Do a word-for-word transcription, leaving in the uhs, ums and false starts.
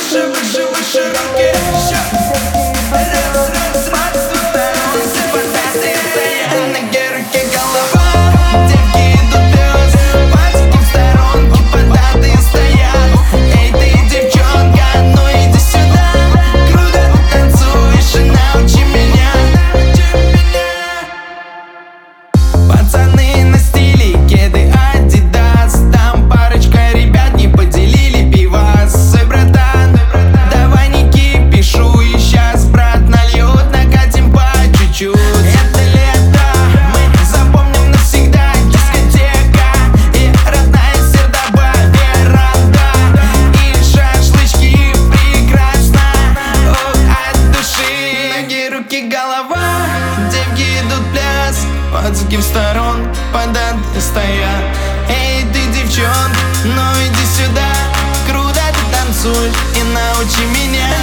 выше, выше, выше руки. Раз, раз, раз, туда, все податые стоят. Ноги, руки, голова. Девки идут плюс, пальчики в сторонке, податые стоят. Эй, ты девчонка, ну иди сюда. Круто ты танцуешь и научи меня. Пацаны на стиле, кеды Адидас. Там парочка ребят не поделили пивас. Ой, братан, давай не кипишу. И щас брат нальет, накатим по чуть-чуть. Это лето, мы запомним навсегда. Дискотека и родная Сердоба, веранда. И шашлычки прекрасно, ох, от души. Ноги, руки, голова. Девки идут в пляс, пацаки в сторон, податые стоят. Эй, ты девчонка, ну иди сюда. Круто ты танцуешь и научи меня.